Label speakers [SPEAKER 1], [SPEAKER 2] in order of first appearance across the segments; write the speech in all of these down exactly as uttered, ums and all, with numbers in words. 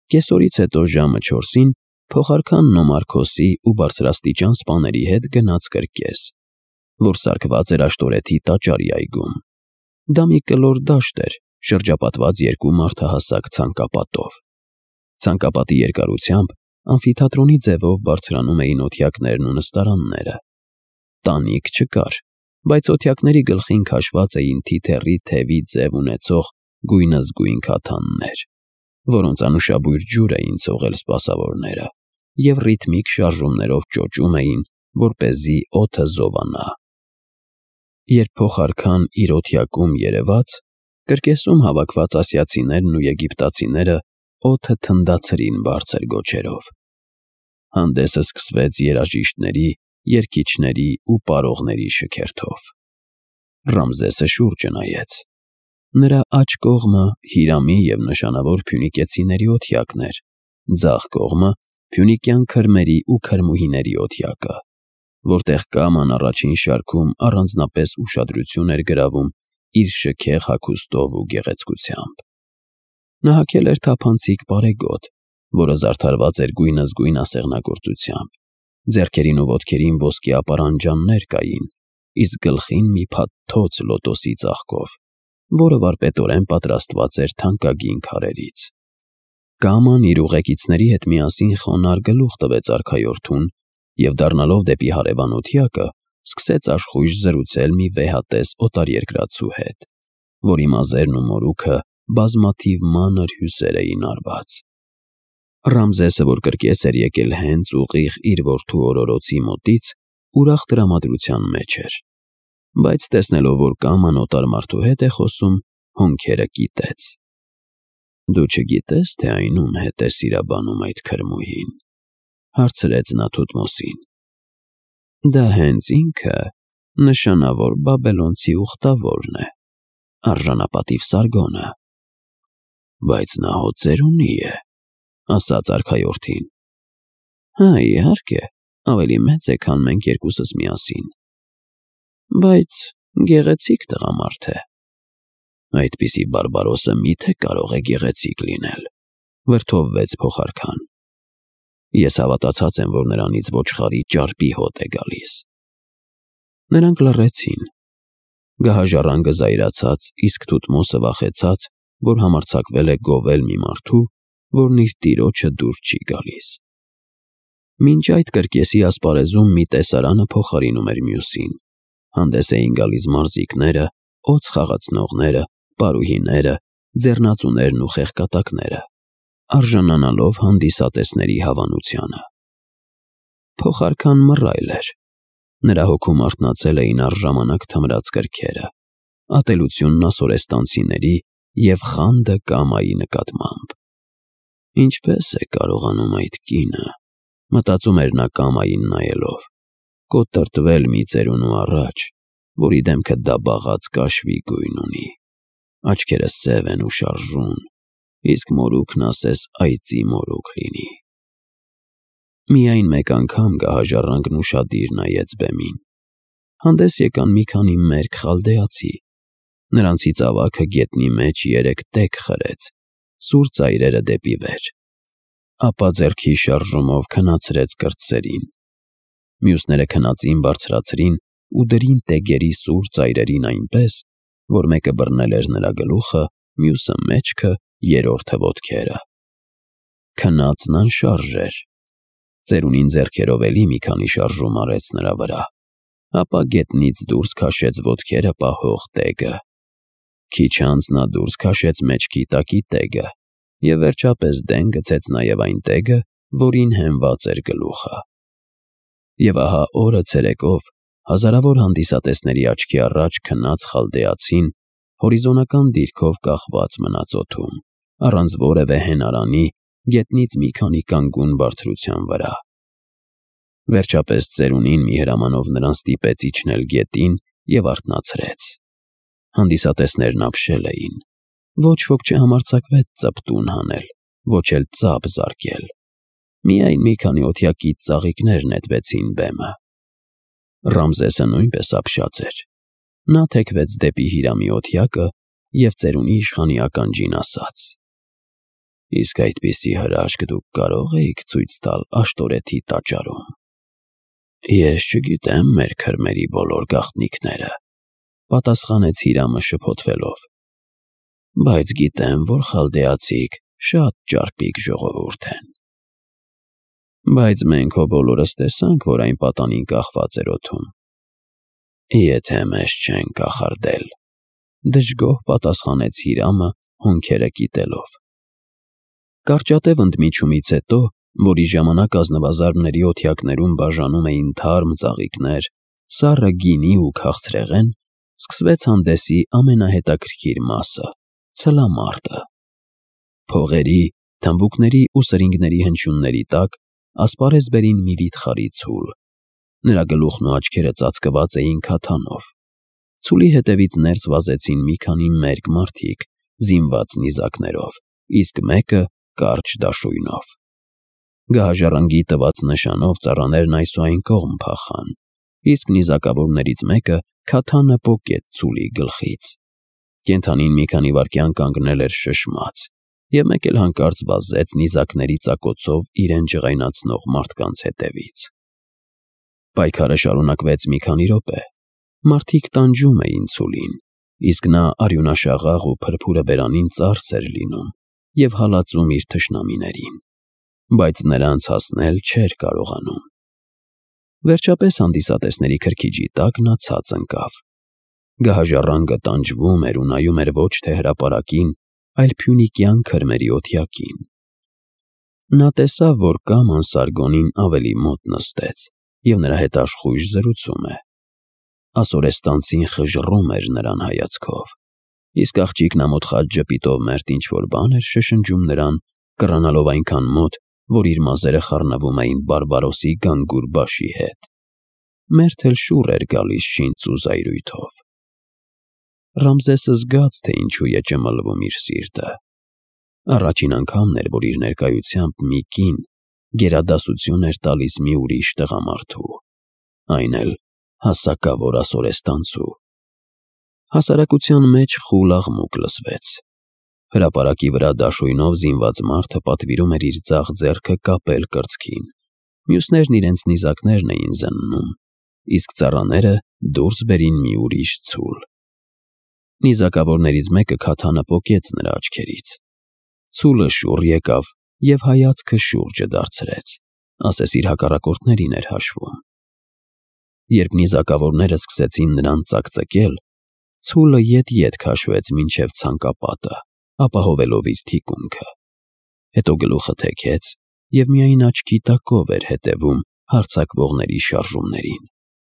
[SPEAKER 1] Կեսօրից հետո ժամը չորսին փոխարքանն ու Մարկոսի ու բարձրաստիճան սպաների հետ գնաց կրկես, որ սարքված էր աշտորեթի տաճարի այգում։ Դա մի կլոր դաշտ էր, շրջապատված երկու մարդահասակ ցանկապատով։ Ցանկապատի երկարությամբ ամֆիթատրոնի ձևով բարձրանում էին օթյակներն ու նստարանները։ Տանիք չկար, բայց օթյակների գլխին քաշված էին թիթեռի թևի ձև ունեցող գույնզգույն քաթաններ, որոնց անուշաբույր ջուր էին ցողել սպասավորները և ռիթմիկ շարժումներով ճոճում էին, որպեսզի օդը զովանա։ Երբ փոխարքան իր օթյակում երևաց, կրկեսում հավաքված ասիացիներն ու եգիպտացիները օդը թնդացրին բարձր գոչերով։ Հանդեսը սկսվեց երաժիշտների, երգիչների ու պարողների շքերթով։ Ռամզեսը շուրջը նայեց։ Նրա աջ կողմը Հիրամի և նշանավոր փյունիկեցիների օթյակն էր, ձախ կողմը փյունիկյան քրմերի ու քրմուհիների օթյակը, որտեղ Կաման առաջին շարքում առանձնապես ուշադրություն էր գրավում իր շքեղ հագուստով ու գեղեցկությամբ։ Նա հագել էր թափանցիկ բարեգոտ, որը զարդարված էր գույնզգույն ասեղնագործությամբ, ձեռքերին ու ոտքերին ոսկե ապարանջաններ կային, իսկ գլխին մի փաթ թոց լոտոսի ծաղկով, որը վարպետորեն պատրաստված էր թանկագին քարերից։ Կաման իր ուղեկիցների հետ միասին խոնարհ գլուխ տվեց արքայորդուն և, դառնալով դեպի հարևան օթյակը, սկսեց աշխույժ զրուցել մի վեհատես օտարերկրացու հետ, որի մազերն ու մորուքը բազմաթիվ մանր հյուսեր էին արված։ Ռամզեսը, որ կրկես էր եկել հենց ուղիղ իր որդու օրորոցի մոտից, ուրախ տրամադրության մեջ էր, բայց տեսնելով, որ Կաման օտար մարդու հետ է խոսում, հոնքերը կիտեց։ «Դու չգիտես, թե այն ում հետ է սիրաբանում այդ քրմուհին», հարցրեց նա Թութմոսին։ «Դա հենց ինքը նշանավոր բաբելոնցի ուխտավորն է, արժանապատիվ Սարգոնը»։ «Բայց նա հո ծերունի է», ասաց արքայորդին։ «Հա, իհարկե, ավելի մեծ է, քան մենք երկուսս միասին, բայց գեղեցիկ տղամարդ է»։ «Այդպիսի բարբարոսը մի՞թե կարող է գեղեցիկ լինել», վրդովվեց փոխարքան։ «Ես հավատացած եմ, որ նրանից ոչխարի ճարպի հոտ է գալիս»։ Նրանք լռեցին։ Գահաժառանգը զայրացած, իսկ Թութմոսը վախեցած, որ համարձակվել է գովել մի մարդու, որն իր տիրոջը դուր չի գալիս։ Մինչ այդ կրկեսի ասպարեզում մի տեսարանը փոխարինում էր մյուսին։ Հանդես էին գալիս մարզիկները, օձ խաղացնողները, պարուհիները, ձեռնածուներն ու խեղկատակները, արժանանալով հանդիսատեսների հավանությանը։ Փոխարքան մռայլ էր։ Նրա հոգում արթնացել էին առժամանակ թմրած կրքերը, ատելությունն ասորեստանցիների և խանդը Կամայի նկատմամբ։ «Ինչպե՞ս է կարողանում այդ կինը», մտածում էր նա Կամային նայելով, «կոտրտվել մի ծերունու առաջ, որի դեմքը դաբաղած կաշվի գույն ունի, աչքերը սև են ու շարժուն, իսկ մորուքն ասես այծի մորուք լինի»։ Միայն մեկ անգամ գահաժառանգն ուշադիր նայեց բեմին։ Հանդես եկան մի քանի մերկ խալդեացի։ Նրանցից ավագը գետնի մեջ երեք տեգ խրեց, սուր ծայրերը դեպի վեր, ապա ձեռքի շարժումով քնացրեց կրտսերին։ Մյուսները քնածին բարձրացրին ու դրին տեգերի սուր ծայրերին այնպես, որ մեկը բռնել էր նրա գլուխը, մյուսը մեջքը, երրորդը ոտքերը։ Քնածն անշարժ էր։ Ծերունին ձեռքերով էլի մի քանի շարժում արեց նրա վրա, ապա գետնից դուրս քաշեց ոտքերը պահող տեգը։ Քիչ անց նա դուրս քաշեց մեջքի տակի տեգը և վերջապես դեն գցեց նաև այն տեգը, որին հենված էր գլուխը։ Եվ ահա օրը ցերեկով հազարավոր հանդիսատեսների աչքի առաջ քնած խալդեացին հորիզոնական դիրքով կախված մնաց օդում, առանց որևէ հենարանի, գետնից մի քանի կանգուն բարձրության վրա։ Վերջապես ծերունին մի հրամանով նրան ստիպեց իջնել գետին և արթնացրեց։ Հանդիսատեսներն ապշել էին։ Ոչ ոք չհամարձակվեց ծպտուն հանել, ոչ էլ ծափ զարկել։ Միայն մի քանի օթյակից ծաղիկներ նետվեցին բեմը։ Ռամզեսը նույնպես ապշած էր։ Նա թեքվեց դեպի Հիրամի օթյակը և ծերունի իշխանի ականջին ասաց. Իսկ այդպիսի հրաշք դուք կարող էիք ցույց տալ աշտորեթի տաճարում։ Ես չգիտեմ մեր քրմերի բոլոր գաղտնիքները, պատասխանեց Հիրամը շփոթվելով, բայց գիտեմ, որ խալդեացիք շատ ճարպիկ ժողովուրդ են։ Բայց մենք հո բոլորս տեսանք, որ այն պատանին կախված էր օդում։ Եթե մեզ չեն կախարդել, դժգոհ պատասխանեց Հիրամը, հոնքերը կիտելով։ Կարճատև ընդմիջումից հետո, որի ժամանակ ազնվազարդների օթյակներում բաժանում էին թարմ ծաղիկներ, սառը գինի ու քաղցրեղեն, սկսվեց հանդեսի ամենահետաքրքիր մասը՝ ցլամարտը։ Փողերի, թմբուկների ու սրինգների հնչյունների տակ ասպարեզբերին մի վիթխարի ցուլ։ Նրա գլուխն ու աչքերը ծածկված էին քաթանով։ Ցուլի հետևից ներս վազեցին մի քանի մերկ մարդիկ, զինված նիզակներով, իսկ մեկը կարճ դաշույնով։ Գահաժառանգի տված նշանով ծառաներն այսուայն կողմ փախան, իսկ նիզակավորներից մեկը քաթանը պոկեց ցուլի գլխից։ Կենդանին մի քանի վայրկյան կանգնել էր շշմած, և մեկ էլ հանկարծ վազեց նիզակների ծակոցով իրեն ջղայնացնող մարդկանց հետևից։ Պայքարը շարունակվեց մի քանի րոպե։ Մարդիկ տանջում էին ցուլին, իսկ նա արյունաշաղախ ու փրփուրը բերանին ծարս էր լինում և հալածում իր թշնամիներին, բայց նրանց հասնել չէր կարողանում։ Վերջապես հանդիսատեսների քրքիջի տակ նա ցած ընկավ։ Գահաժառանգը տանջվում էր ու նայում էր ոչ թե հրապարակին, այլ փյունիկյան քրմերի օթյակին։ Նա տեսավ, որ Կաման Սարգոնին ավելի մոտ նստեց և նրա հետ աշխույժ զրուցում է։ Ասորեստանցին խժռում էր նրան հայացքով, իսկ աղջիկն ամոթխած ժպիտով մերթ ինչ-որ բան էր շշնջում նրան, կռանալով այնքան մոտ, որ իր մազերը խառնվում էին բարբարոսի գանգուր բաշի հետ։ Մերթ էլ շուռ էր գալիս շինծ ու զայրույթով։ Ռամզեսը զգաց, թե ինչու է ճմլվում իր սիրտը։ Առաջին անգամն էր, որ իր ներկայությամբ մի կին գերադասություն էր տալիս մի ուրիշ տղամարդու, այն էլ հասակավոր ասորեստանցու։ Հասարակության մեջ խուլ աղմուկ լսվեց։ Հրապարակի վրա դաշույնով զինված մարդը պատվիրում էր իր ձախ ձեռքը կապել կրծքին, մյուսներն իրենց նիզակներն էին զննում, իսկ ծառաները դուրս բերին մի ուրիշ ցուլ։ Նիզակավորներից մեկը քաթանը պոկեց նրա աչքերից։ Ցուլը շուռ եկավ և հայացքը շուրջը դարձրեց, ասես իր հակառակորդներին էր հաշվում։ Երբ նիզակավորները սկսեցին նրան ծակծկել, ցուլը ետ-ետ քաշվեց մինչև ցանկապատը, ապահովելով իր թիկունքը։ Հետո գլուխը թեքեց և միայն աչքի տակով էր հետևում հարձակվողների շարժումներին։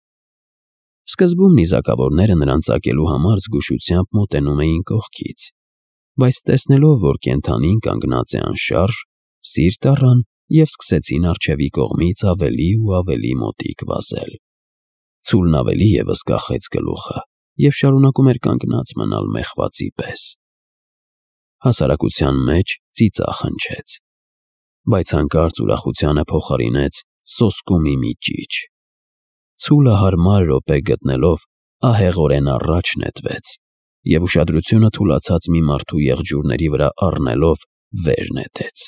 [SPEAKER 1] Սկզբում նիզակավորները նրան ծակելու համար զգուշությամբ մոտենում էին կողքից, բայց տեսնելով, որ կենդանին կանգնած է անշարժ, սիրտ առան և սկսեցին առջևի կողմից ավելի ու ավելի մոտիկ վազել։ Ցուլն ավելի ևս կախեց գլուխը և շարունակում էր կանգնած մնալ մեղվածի պես։ Հասարակության մեջ ծիծաղ հնչեց, բայց հանկարծ ուրախությանը փոխարինեց սոսկումի մի ճիչ։ Ցուլը հարմար րոպե գտնելով ահեղորեն առաջ նետվեց և ուշադրությունը թուլացած մի մարդու եղջյուրների վրա առնելով վեր նետեց։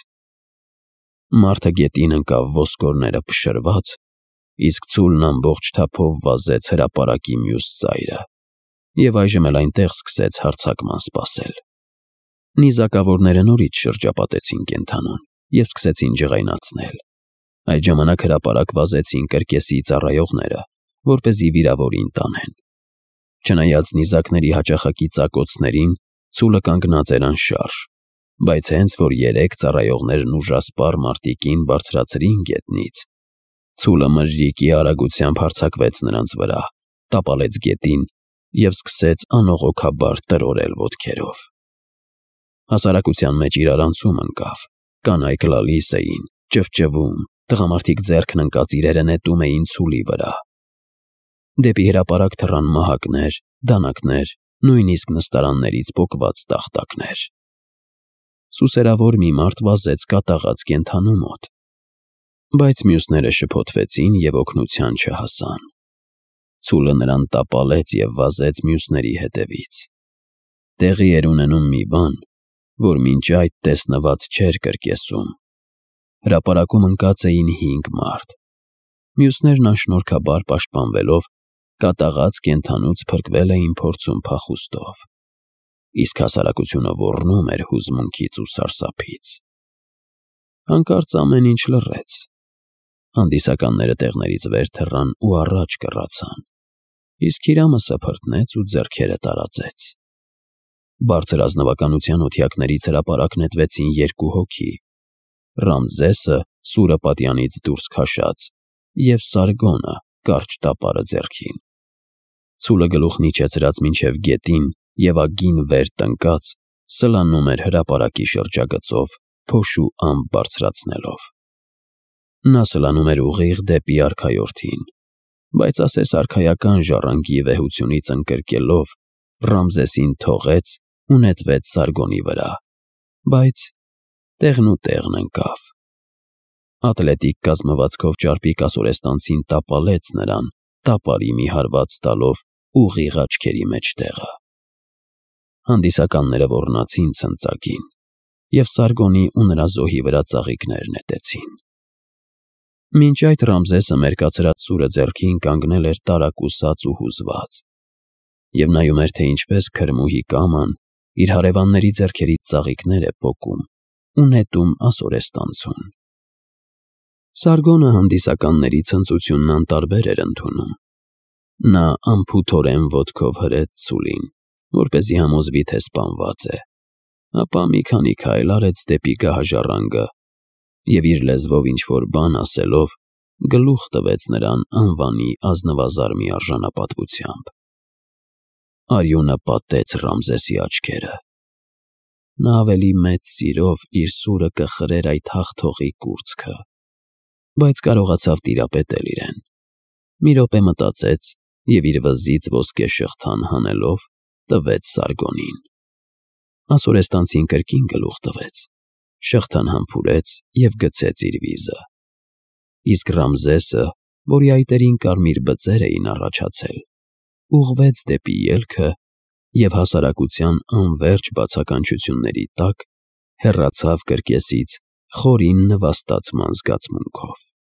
[SPEAKER 1] Մարդը գետին ընկավ ոսկորները փշրված, իսկ ցուլն ամբողջ թափով վազեց հրապարակի մյուս ծայրը և այժմ էլ այնտեղ սկսեց հարձակման սպասել։ Նիզակավորները նորից շրջապատեցին կենդանուն և սկսեցին ջղայնացնել։ Այդ ժամանակ հրապարակ վազեցին կրկեսի ծառայողները, որպեսզի վիրավորին տանեն։ Չնայած նիզակների հաճախակի ծակոցներին, ցուլը կանգնած էր անշարժ, բայց հենց որ երեք ծառայողներն ուժասպառ մարտիկին բարձրացրին գետնից, ցուլը մրրիկի արագությամբ հարձակվեց նրանց վրա, տապալեց գետին և սկսեց անողոքաբար տրորել ոտքերով։ Հասարակության մեջ իրարանցում ընկավ, կանայք լալիս էին, ճվճվում, տղամարդիկ ձեռքն ընկած իրերը նետում էին ցուլի վրա։ Դեպի հրապարակ թռան մահակներ, դանակներ, նույնիսկ նստարաններից պոկված տախտակներ։ Սուսերավոր մի մարդ վազեց կատաղած կենդանու մոտ, բայց մյուսները շփոթվեցին և օգնության չհասան։ Ցուլը նրան տապալեց և վազեց մյուսների հետևից։ Տեղի էր ունենում մի բան, որ մինչ այդ տեսնված չէր կրկեսում։ Հրապարակում ընկած էին հինգ մարդ։ Մյուսներն անշնորհքաբար պաշտպանվելով կատաղած կենդանուց փրկվել էին փորձում փախուստով, իսկ հասարակությունը ոռնում էր հուզմունքից ու սարսափից։ Հանկարծ ամեն ինչ լռեց։ Հանդիսականները տեղներից վեր թռան ու առաջ կռացան, իսկ Հիրամը սփռտնեց ու ձեռքերը տարածեց։ Բարձր ազնվականության օթյակներից հրապարակ նետվեցին երկու հոգի՝ Ռամզեսը սուրը պատյանից դուրս քաշած և Սարգոնը կարճ տապարը ձեռքին։ Ցուլը գլուխն իջեցրած մինչև գետին և ագին վեր տնկած, սլանում էր հրապարակի շրջագծով, փոշու ամպ բարձրացնելով։ Նա սլանում էր ուղիղ դեպի արքայորդին, բայց ասես արքայական ժառանգի վեհությունից ընկրկելով, Ռամզեսին թողեց ու նետվեց Սարգոնի վրա, բայց տեղնուտեղն ընկավ։ Ատլետիկ կազմվածքով ճարպիկ ասորեստանցին տապալեց նրան, տապարի մի հարված տալով ուղիղ աչքերի մեջտեղը։ Հանդիսականները ոռնացին ցնծակին և Սարգոնի ու նրա զոհի վրա ծաղիկներ նետեցին։ Մինչ այդ Ռամզեսը մերկացրած սուրը ձեռքին կանգնել էր տարակուսած ու հուզված և նայում էր, թե ինչպես քրմուհի կաման իր հարևանների ձեռքերից ծաղիկներ է պոկում ու նետում ասորեստանցուն։ Սարգոնը հանդիսականների ցնծությունն անտարբեր էր ընդունում։ Նա անփութորեն ոտքով հրեց ցուլին, որպեսզի համոզվի, թե սպանված է, ապա մի քանի քայլ արեց դեպի գահաժառանգը և իր լեզվով ինչ-որ բան ասելով գլուխ տվեց նրան անվանի ազնվազարմի արժանապատվությամբ։ Արյունը պատեց Ռամզեսի աչքերը։ Նա ավելի մեծ սիրով իր սուրը կխրեր այդ հաղթողի կուրծքը, բայց կարողացավ տիրապետել իրեն։ Մի րոպե մտածեց և իր վզից ոսկե շղթան հանելով տվեց Սարգոնին։ Ասորեստանցին կրկին գլուխ տվեց, շղթան համբուրեց և գցեց իր վիզը։ Իսկ Ռամզեսը, որի այտերին կարմիր բծեր էին առաջացել, ուղղվեց դեպի ելքը և հասարակության անվերջ բացականչությունների տակ հեռացավ կրկեսից խորին նվաստացման զգացմունքով։